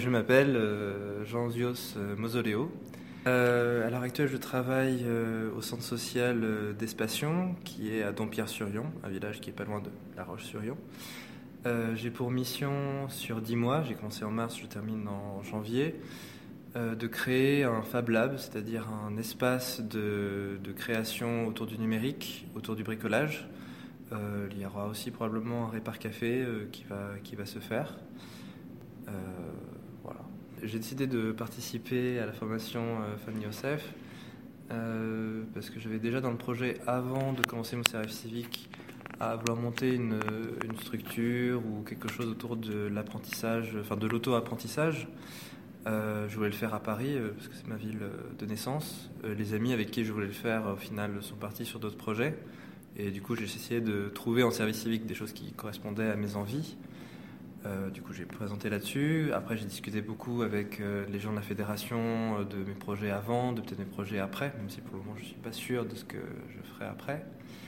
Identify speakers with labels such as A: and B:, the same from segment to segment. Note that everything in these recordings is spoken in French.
A: Je m'appelle Jean-Zios Mausoleo. À l'heure actuelle, je travaille au centre social d'Espation, qui est à Dompierre-sur-Yon, un village qui est pas loin de La Roche-sur-Yon. J'ai pour mission sur 10 mois, j'ai commencé en mars, je termine en janvier, de créer un Fab Lab, c'est-à-dire un espace de création autour du numérique, autour du bricolage. Il y aura aussi probablement un répar café qui va se faire. Voilà. J'ai décidé de participer à la formation Find Yourself parce que j'avais déjà dans le projet, avant de commencer mon service civique, à vouloir monter une structure ou quelque chose autour de l'apprentissage, enfin de l'auto-apprentissage. Je voulais le faire à Paris parce que c'est ma ville de naissance. Les amis avec qui je voulais le faire au final sont partis sur d'autres projets. Et du coup j'ai essayé de trouver en service civique des choses qui correspondaient à mes envies. Du coup j'ai présenté là-dessus. Après j'ai discuté beaucoup avec les gens de la fédération de mes projets avant, de peut-être mes projets après, même si pour le moment je ne suis pas sûr de ce que je ferai après.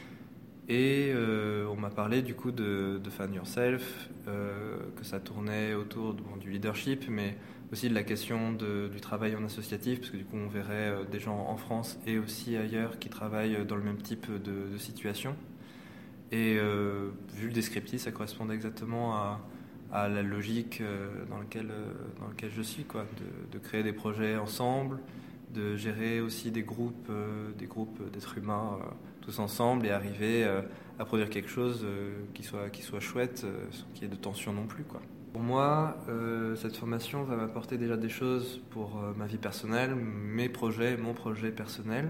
A: Et on m'a parlé du coup de Find Yourself, que ça tournait autour du leadership, mais aussi de la question du travail en associatif, parce que du coup on verrait des gens en France et aussi ailleurs qui travaillent dans le même type de situation. Et vu le descriptif, ça correspondait exactement à la logique dans laquelle je suis, quoi, de créer des projets ensemble, de gérer aussi des groupes d'êtres humains tous ensemble et arriver à produire quelque chose qui soit chouette, sans qu'il y ait de tension non plus, quoi. Pour moi, cette formation va m'apporter déjà des choses pour ma vie personnelle, mes projets, mon projet personnel,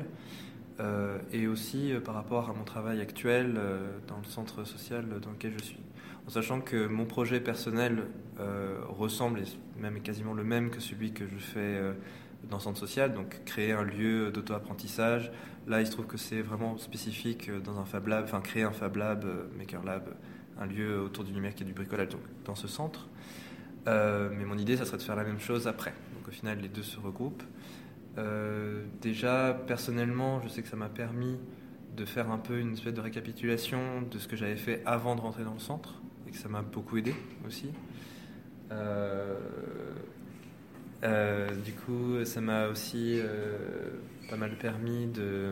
A: et aussi par rapport à mon travail actuel dans le centre social dans lequel je suis. En sachant que mon projet personnel ressemble, et même est quasiment le même que celui que je fais dans le centre social, donc créer un lieu d'auto-apprentissage. Là, il se trouve que c'est vraiment spécifique dans un Fab Lab, enfin créer un Fab Lab, Maker Lab, un lieu autour du numérique et du bricolage, donc dans ce centre. Mais mon idée, ça serait de faire la même chose après. Donc au final, les deux se regroupent. Déjà, personnellement, je sais que ça m'a permis de faire un peu une espèce de récapitulation de ce que j'avais fait avant de rentrer dans le centre, et que ça m'a beaucoup aidé aussi. Du coup, ça m'a aussi pas mal permis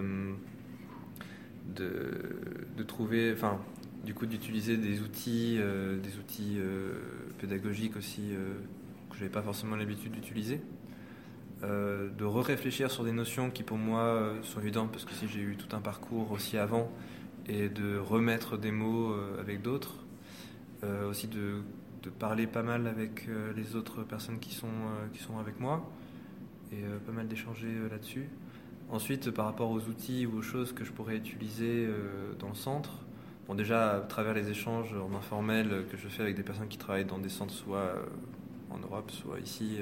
A: de trouver, enfin, du coup, d'utiliser des outils pédagogiques aussi que j'avais pas forcément l'habitude d'utiliser. De réfléchir sur des notions qui pour moi sont évidentes parce que si j'ai eu tout un parcours aussi avant, et de remettre des mots avec d'autres, aussi de parler pas mal avec les autres personnes qui sont avec moi, et pas mal d'échanger là-dessus. Ensuite, par rapport aux outils ou aux choses que je pourrais utiliser dans le centre, bon, déjà à travers les échanges en informel que je fais avec des personnes qui travaillent dans des centres soit en Europe, soit ici,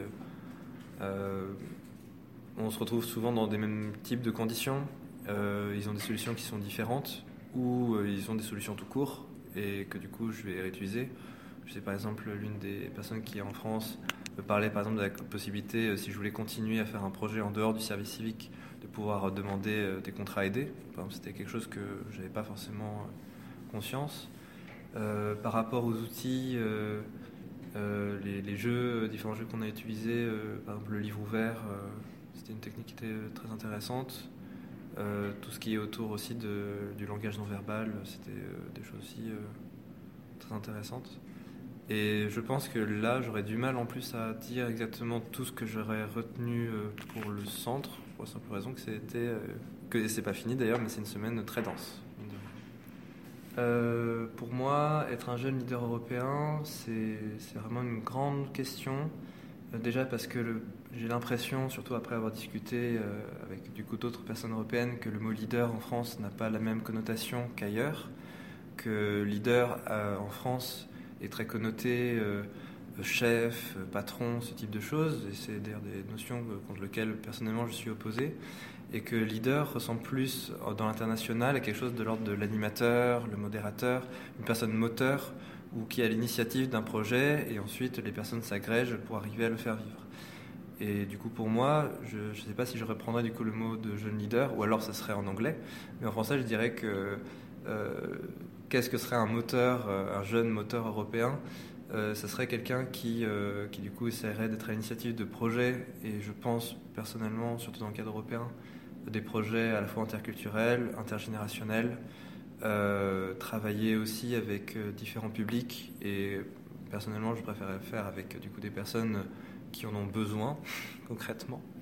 A: on se retrouve souvent dans des mêmes types de conditions. Ils ont des solutions qui sont différentes, ou ils ont des solutions tout court et que du coup je vais réutiliser. Je sais par exemple, l'une des personnes qui est en France me parlait par exemple de la possibilité, si je voulais continuer à faire un projet en dehors du service civique, de pouvoir demander des contrats aidés. Par exemple, c'était quelque chose que je n'avais pas forcément conscience. Par rapport aux outils, les jeux, différents jeux qu'on a utilisés, par exemple le livre ouvert, c'était une technique qui était très intéressante. Tout ce qui est autour aussi du langage non verbal, c'était des choses aussi très intéressantes. Et je pense que là, j'aurais du mal en plus à dire exactement tout ce que j'aurais retenu pour le centre, pour la simple raison que c'est pas fini d'ailleurs, mais c'est une semaine très dense. Pour moi, être un jeune leader européen, c'est vraiment une grande question. Déjà parce que j'ai l'impression, surtout après avoir discuté avec du coup d'autres personnes européennes, que le mot leader en France n'a pas la même connotation qu'ailleurs, que leader en France est très connoté chef, patron, ce type de choses, et c'est d'ailleurs des notions contre lesquelles personnellement je suis opposé, et que leader ressemble plus dans l'international à quelque chose de l'ordre de l'animateur, le modérateur, une personne moteur, ou qui a l'initiative d'un projet, et ensuite les personnes s'agrègent pour arriver à le faire vivre. Et du coup, pour moi, je ne sais pas si je reprendrais du coup le mot de jeune leader, ou alors ça serait en anglais, mais en français, je dirais que qu'est-ce que serait un moteur, un jeune moteur européen ? ça serait quelqu'un qui du coup essaierait d'être à l'initiative de projets, et je pense personnellement, surtout dans le cadre européen, des projets à la fois interculturels, intergénérationnels, travailler aussi avec différents publics, et personnellement je préférerais faire avec du coup des personnes qui en ont besoin concrètement,